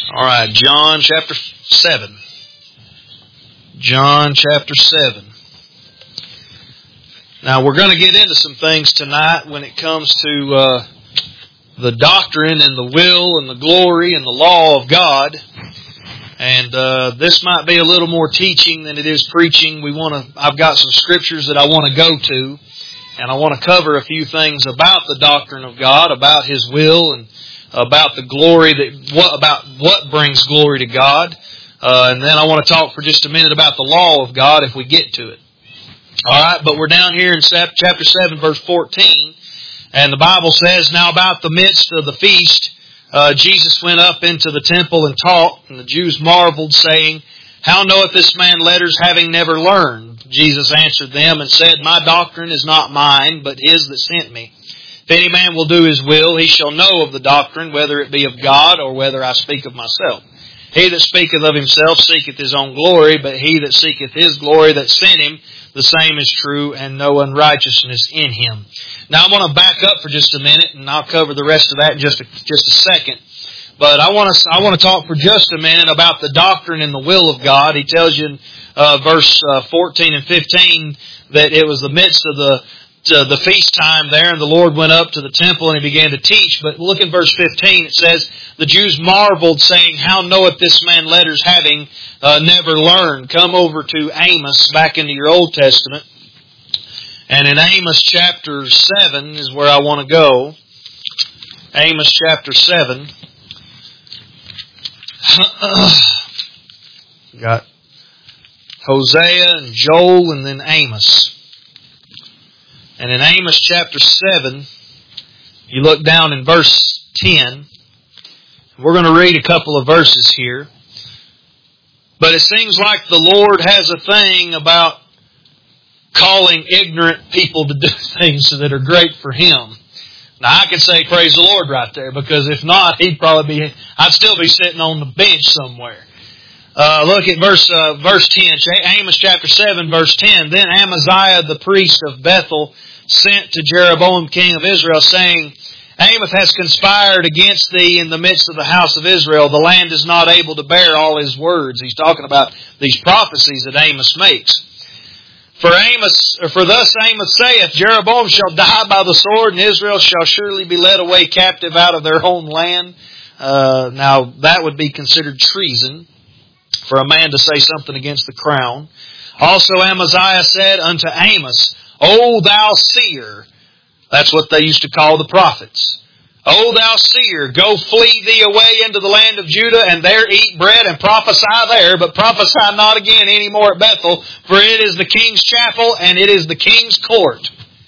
All right, John chapter 7. John chapter 7. Now, we're going to get into some things tonight when it comes to the doctrine and the will and the glory and the law of God. And this might be a little more teaching than it is preaching. I've got some scriptures that I want to go to, and I want to cover a few things about the doctrine of God, about His will, and about the glory about what brings glory to God. And then I want to talk for just a minute about the law of God if we get to it. All right, but we're down here in chapter 7, verse 14, and the Bible says, "Now about the midst of the feast, Jesus went up into the temple and taught, and the Jews marveled, saying, How knoweth this man letters, having never learned? Jesus answered them and said, My doctrine is not mine, but His that sent me. If any man will do His will, he shall know of the doctrine, whether it be of God, or whether I speak of myself. He that speaketh of himself seeketh his own glory, but he that seeketh His glory that sent Him, the same is true, and no unrighteousness in Him." Now I'm going to back up for just a minute, and I'll cover the rest of that in just a second. But I want to talk for just a minute about the doctrine and the will of God. He tells you in verse 14 and 15 that it was the midst of the feast time there, and the Lord went up to the temple and He began to teach. But look in verse 15, it says, "The Jews marveled, saying, How knoweth this man letters, having never learned?" Come over to Amos, back into your Old Testament. And in Amos chapter 7 is where I want to go. Amos chapter 7. Got Hosea and Joel and then Amos. And in Amos chapter 7, you look down in verse 10. We're going to read a couple of verses here. But it seems like the Lord has a thing about calling ignorant people to do things that are great for Him. Now I can say praise the Lord right there, because if not, I'd still be sitting on the bench somewhere. Look at verse 10, Amos chapter 7, verse 10. "Then Amaziah the priest of Bethel sent to Jeroboam king of Israel, saying, Amos has conspired against thee in the midst of the house of Israel. The land is not able to bear all his words." He's talking about these prophecies that Amos makes. For thus Amos saith, "Jeroboam shall die by the sword, and Israel shall surely be led away captive out of their own land." Now that would be considered treason for a man to say something against the crown. "Also Amaziah said unto Amos, O thou seer," that's what they used to call the prophets. "O thou seer, go flee thee away into the land of Judah, and there eat bread and prophesy there, but prophesy not again any more at Bethel, for it is the king's chapel and it is the king's court."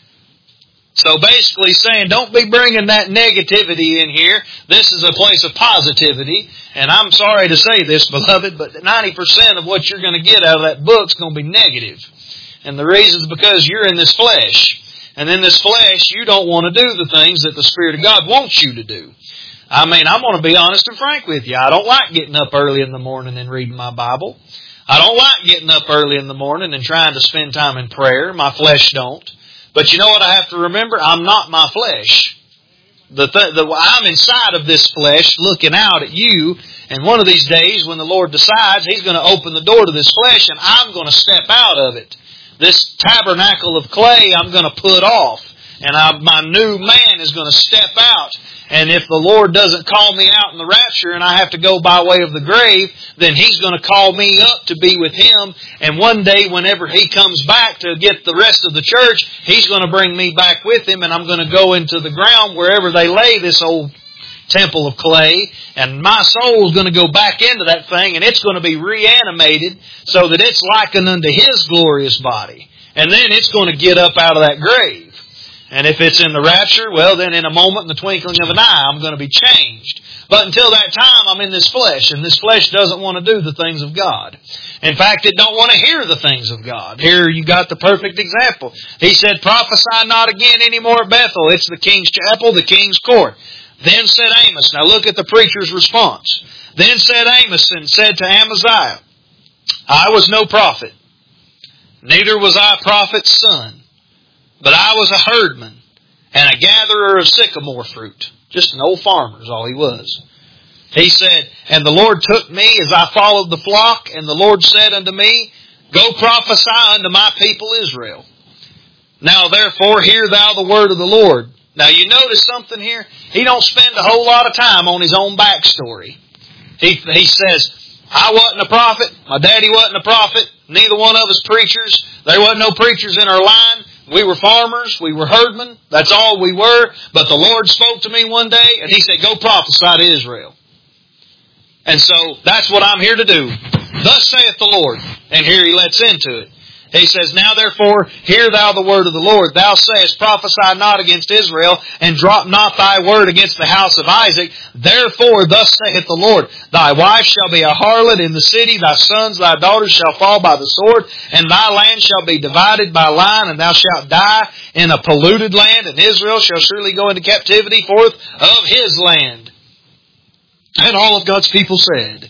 So basically saying, don't be bringing that negativity in here. This is a place of positivity. And I'm sorry to say this, beloved, but 90% of what you're going to get out of that book is going to be negative. And the reason is because you're in this flesh. And in this flesh, you don't want to do the things that the Spirit of God wants you to do. I mean, I'm going to be honest and frank with you. I don't like getting up early in the morning and reading my Bible. I don't like getting up early in the morning and trying to spend time in prayer. My flesh don't. But you know what I have to remember? I'm not my flesh. I'm inside of this flesh looking out at you. And one of these days when the Lord decides, He's going to open the door to this flesh and I'm going to step out of it. This tabernacle of clay I'm going to put off. And my new man is going to step out. And if the Lord doesn't call me out in the rapture and I have to go by way of the grave, then He's going to call me up to be with Him. And one day whenever He comes back to get the rest of the church, He's going to bring me back with Him, and I'm going to go into the ground wherever they lay this old temple of clay, and my soul is going to go back into that thing, and it's going to be reanimated so that it's likened unto His glorious body. And then it's going to get up out of that grave. And if it's in the rapture, well, then in a moment, in the twinkling of an eye, I'm going to be changed. But until that time, I'm in this flesh, and this flesh doesn't want to do the things of God. In fact, it don't want to hear the things of God. Here you got the perfect example. He said, "Prophesy not again any more at Bethel. It's the king's chapel, the king's court." Then said Amos, now look at the preacher's response. "Then said Amos and said to Amaziah, I was no prophet, neither was I a prophet's son. But I was a herdman and a gatherer of sycamore fruit." Just an old farmer is all he was. He said, "And the Lord took me as I followed the flock, and the Lord said unto me, Go prophesy unto my people Israel. Now therefore hear thou the word of the Lord." Now you notice something here? He don't spend a whole lot of time on his own backstory. He says, "I wasn't a prophet. My daddy wasn't a prophet. Neither one of us preachers. There wasn't no preachers in our line. We were farmers. We were herdmen. That's all we were. But the Lord spoke to me one day and He said, Go prophesy to Israel." And so that's what I'm here to do. "Thus saith the Lord." And here He lets into it. He says, "Now therefore, hear thou the word of the Lord. Thou sayest, Prophesy not against Israel, and drop not thy word against the house of Isaac. Therefore, thus saith the Lord, Thy wife shall be a harlot in the city, thy sons, thy daughters shall fall by the sword, and thy land shall be divided by line, and thou shalt die in a polluted land, and Israel shall surely go into captivity forth of his land." And all of God's people said,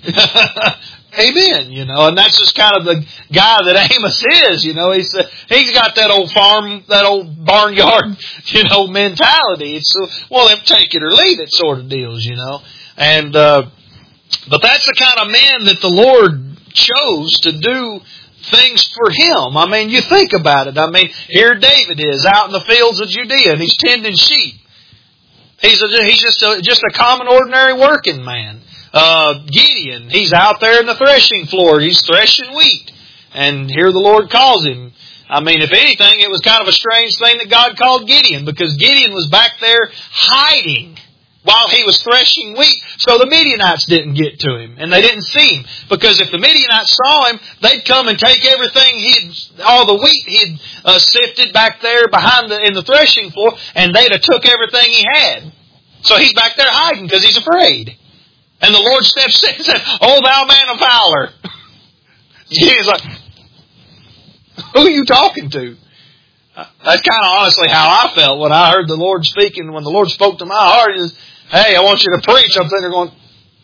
Amen, and that's just kind of the guy that Amos is, he's got that old farm, that old barnyard, mentality. It's, take it or leave it sort of deals, and, but that's the kind of man that the Lord chose to do things for Him. I mean, you think about it. I mean, here David is out in the fields of Judea and he's tending sheep. He's just a common, ordinary working man. Gideon, he's out there in the threshing floor. He's threshing wheat. And here the Lord calls him. I mean, if anything, it was kind of a strange thing that God called Gideon, because Gideon was back there hiding while he was threshing wheat, so the Midianites didn't get to him, and they didn't see him. Because if the Midianites saw him, they'd come and take everything all the wheat he'd sifted back there in the threshing floor, and they'd have took everything he had. So he's back there hiding because he's afraid. And the Lord steps in and said, "O thou man of valor." Gideon's like, "Who are you talking to?" That's kind of honestly how I felt when I heard the Lord speaking. When the Lord spoke to my heart, is, "Hey, I want you to preach." I'm sitting there going,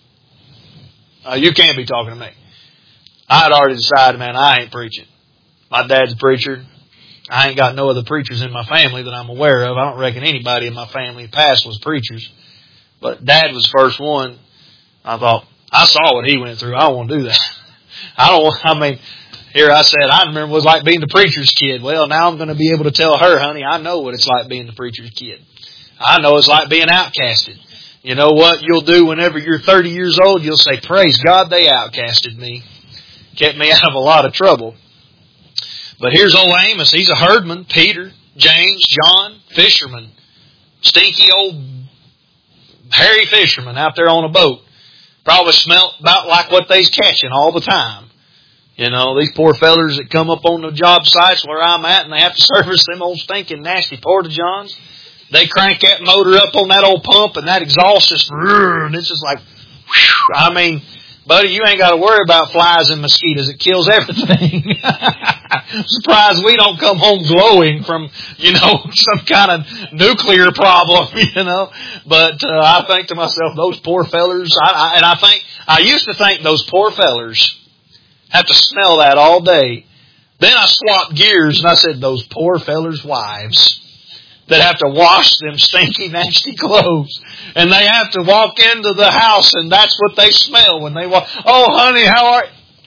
"You can't be talking to me." I had already decided, man, I ain't preaching. My dad's a preacher. I ain't got no other preachers in my family that I'm aware of. I don't reckon anybody in my family past was preachers. But Dad was the first one. I thought, I saw what he went through. I don't want to do that. Here I said, I remember what it was like being the preacher's kid. Well, now I'm going to be able to tell her, honey, I know what it's like being the preacher's kid. I know it's like being outcasted. You know what you'll do whenever you're 30 years old? You'll say, praise God, they outcasted me. Kept me out of a lot of trouble. But here's old Amos. He's a herdman. Peter, James, John, fisherman. Stinky old hairy fisherman out there on a boat. Probably smelt about like what they's catching all the time. You know, these poor fellers that come up on the job sites where I'm at and they have to service them old stinking nasty porta-johns. They crank that motor up on that old pump and that exhaust just, and it's just like, whew. I mean, buddy, you ain't got to worry about flies and mosquitoes. It kills everything. Surprised we don't come home glowing from, some kind of nuclear problem, But I think to myself, those poor fellers, I used to think those poor fellers have to smell that all day. Then I swapped gears and I said, those poor fellers' wives that have to wash them stinky, nasty clothes. And they have to walk into the house and that's what they smell when they walk. Oh, honey, how are you?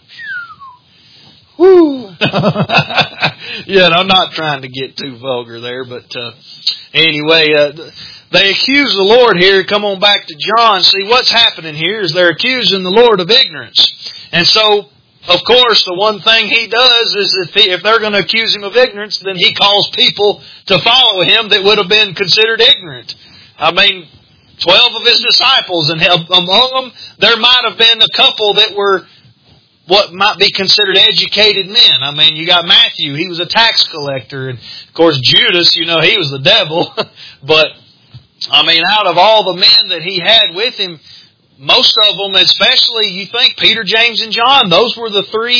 Whew. I'm not trying to get too vulgar there, but anyway, they accuse the Lord here. Come on back to John. See, what's happening here is they're accusing the Lord of ignorance. And so, of course, the one thing He does is if they're going to accuse Him of ignorance, then He calls people to follow Him that would have been considered ignorant. 12 of His disciples, and among them, there might have been a couple that were what might be considered educated men. You got Matthew, he was a tax collector, and of course Judas, he was the devil. But, out of all the men that He had with Him, most of them, especially, you think Peter, James, and John, those were the three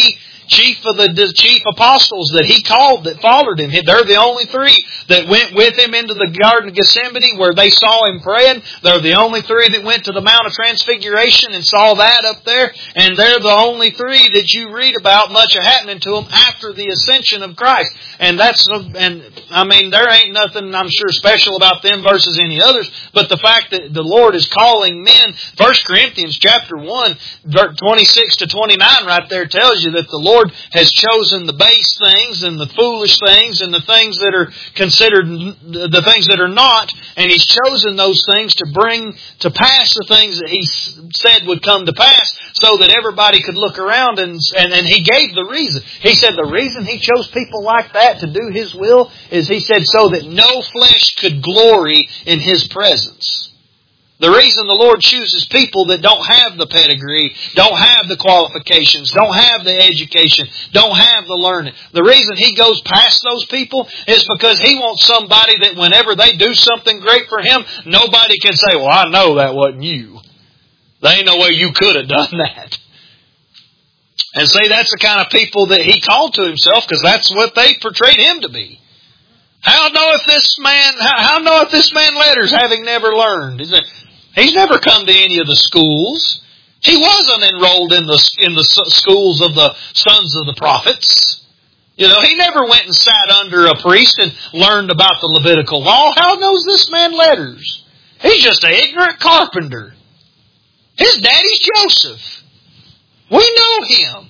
chief apostles that He called that followed Him. They're the only three that went with Him into the Garden of Gethsemane where they saw Him praying. They're the only three that went to the Mount of Transfiguration and saw that up there. And they're the only three that you read about much of happening to them after the ascension of Christ. And there ain't nothing, I'm sure, special about them versus any others. But the fact that the Lord is calling men, 1 Corinthians chapter 1, 26 to 29 right there tells you that the Lord has chosen the base things and the foolish things and the things that are considered the things that are not, and He's chosen those things to bring to pass the things that He said would come to pass so that everybody could look around and He gave the reason. He said the reason He chose people like that to do His will is He said so that no flesh could glory in His presence. The reason the Lord chooses people that don't have the pedigree, don't have the qualifications, don't have the education, don't have the learning. The reason He goes past those people is because He wants somebody that whenever they do something great for Him, nobody can say, well, I know that wasn't you. There ain't no way you could have done that. And see, that's the kind of people that He called to Himself because that's what they portrayed Him to be. How knoweth this man letters, having never learned? He's never come to any of the schools. He wasn't enrolled in the schools of the sons of the prophets. He never went and sat under a priest and learned about the Levitical law. How knows this man letters? He's just an ignorant carpenter. His daddy's Joseph. We know him.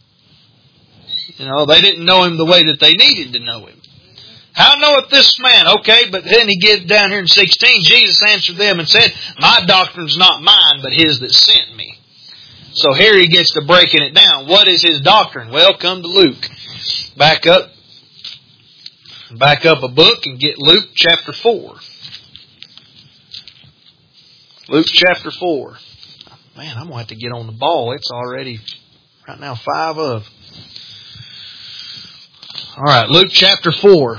They didn't know him the way that they needed to know him. How knoweth this man? Okay, but then he gets down here in 16. Jesus answered them and said, my doctrine's not mine, but His that sent me. So here he gets to breaking it down. What is His doctrine? Well, come to Luke. Back up a book and get Luke chapter 4. Luke chapter 4. Man, I'm going to have to get on the ball. It's already, right now, 5 of. All right, Luke chapter 4.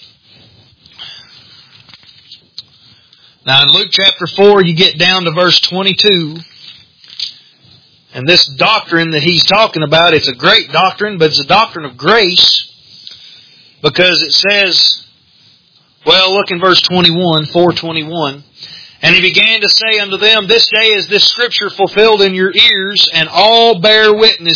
Now in Luke chapter 4, you get down to verse 22. And this doctrine that he's talking about, it's a great doctrine, but it's a doctrine of grace. Because it says, well, look in verse 21, 4:21. And He began to say unto them, this day is this scripture fulfilled in your ears, and all bear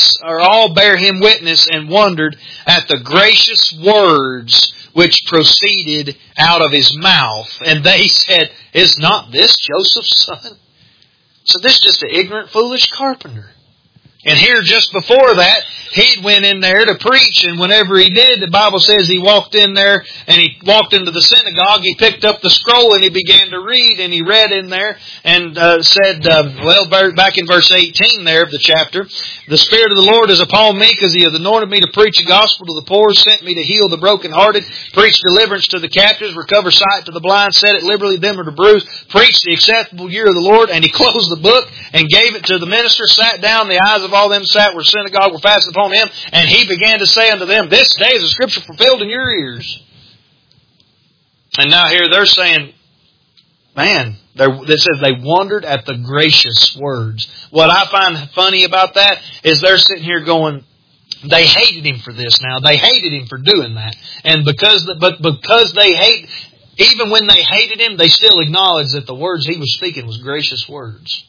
Him witness, and wondered at the gracious words which proceeded out of His mouth. And they said, is not this Joseph's son? So this is just an ignorant, foolish carpenter. And here just before that, he went in there to preach, and whenever he did, the Bible says he walked in there, and he walked into the synagogue, he picked up the scroll, and he began to read, and he read in there, and said, back in verse 18 there of the chapter, the Spirit of the Lord is upon me, because He hath anointed me to preach the gospel to the poor, sent me to heal the brokenhearted, preach deliverance to the captives, recover sight to the blind, set at liberty them that are bruised, preach the acceptable year of the Lord. And he closed the book, and gave it to the minister, sat down, the eyes of all them sat where synagogue were fastened upon him, and he began to say unto them, this day is the scripture fulfilled in your ears. And now here they're saying, man, it says they wondered at the gracious words. What I find funny about that is they're sitting here going, they hated Him for this now. They hated Him for doing that. And because they hate, even when they hated Him, they still acknowledged that the words He was speaking was gracious words.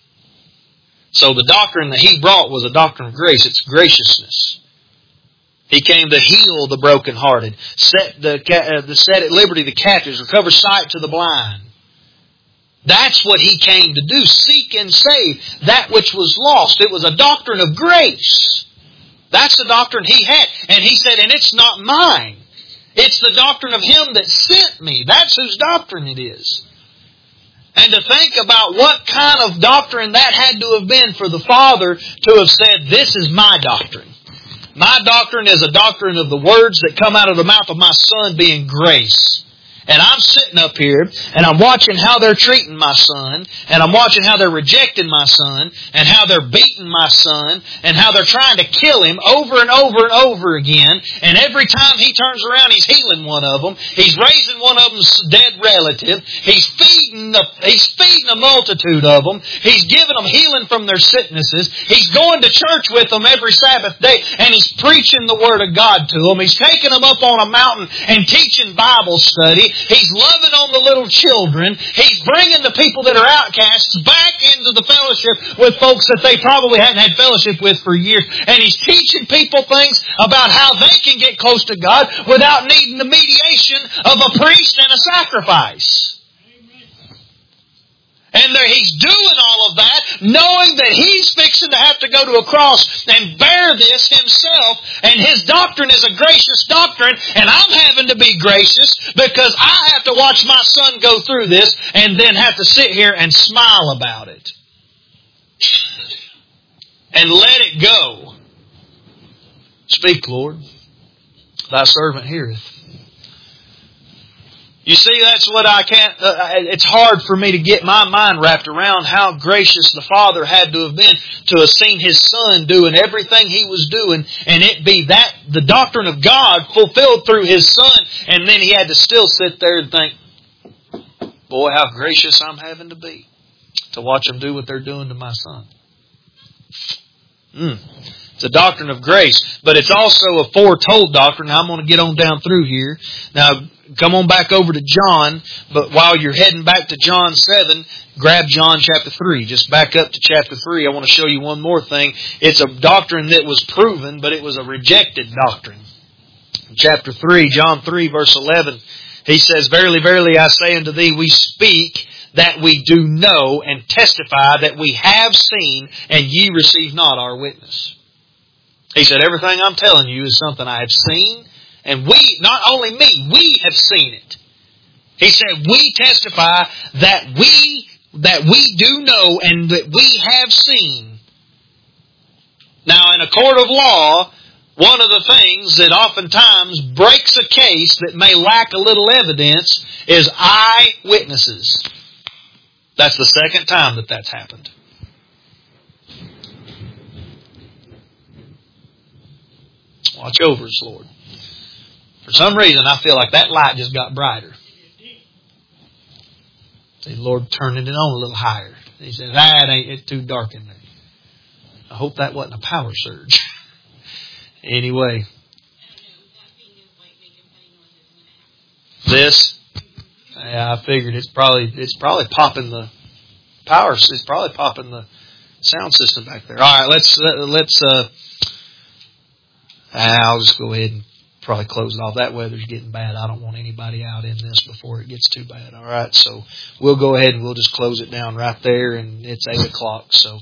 So the doctrine that He brought was a doctrine of grace. It's graciousness. He came to heal the brokenhearted, set at liberty the captives, recover sight to the blind. That's what He came to do. Seek and save that which was lost. It was a doctrine of grace. That's the doctrine He had. And He said, and it's not mine. It's the doctrine of Him that sent me. That's whose doctrine it is. And to think about what kind of doctrine that had to have been for the Father to have said, this is my doctrine. My doctrine is a doctrine of the words that come out of the mouth of my Son being grace. And I'm sitting up here, and I'm watching how they're treating my son, and I'm watching how they're rejecting my son, and how they're beating my son, and how they're trying to kill him over and over and over again. And every time he turns around, he's healing one of them. He's raising one of them's dead relative. He's feeding a multitude of them. He's giving them healing from their sicknesses. He's going to church with them every Sabbath day, and he's preaching the Word of God to them. He's taking them up on a mountain and teaching Bible study. He's loving on the little children. He's bringing the people that are outcasts back into the fellowship with folks that they probably hadn't had fellowship with for years. And he's teaching people things about how they can get close to God without needing the mediation of a priest and a sacrifice. And he's doing all of that, knowing that he's fixing to have to go to a cross and bear this himself. And his doctrine is a gracious doctrine, and I'm having to be gracious because I have to watch my son go through this and then have to sit here and smile about it. And let it go. Speak, Lord. Thy servant heareth. You see, that's what I can't... it's hard for me to get my mind wrapped around how gracious the Father had to have been to have seen His Son doing everything He was doing, and it be that the doctrine of God fulfilled through His Son, and then He had to still sit there and think, boy, how gracious I'm having to be to watch them do what they're doing to my son. It's a doctrine of grace, but it's also a foretold doctrine. I'm going to get on down through here. Now, come on back over to John, but while you're heading back to John 7, grab John chapter 3. Just back up to chapter 3. I want to show you one more thing. It's a doctrine that was proven, but it was a rejected doctrine. In chapter 3, John 3, verse 11, he says, Verily, verily, I say unto thee, we speak that we do know and testify that we have seen, and ye receive not our witness. He said, everything I'm telling you is something I have seen, and we, not only me, we have seen it. He said, we testify that we do know and that we have seen. Now, in a court of law, one of the things that oftentimes breaks a case that may lack a little evidence is eyewitnesses. That's the second time that that's happened. Watch over us, Lord. For some reason, I feel like that light just got brighter. See, the Lord turning it on a little higher. He says, it's too dark in there. I hope that wasn't a power surge. Anyway. This, I figured it's probably popping the power. It's probably popping the sound system back there. All right, let's. I'll just go ahead and probably close it off. That weather's getting bad. I don't want anybody out in this before it gets too bad. All right, so we'll go ahead and we'll just close it down right there, and it's 8 o'clock. So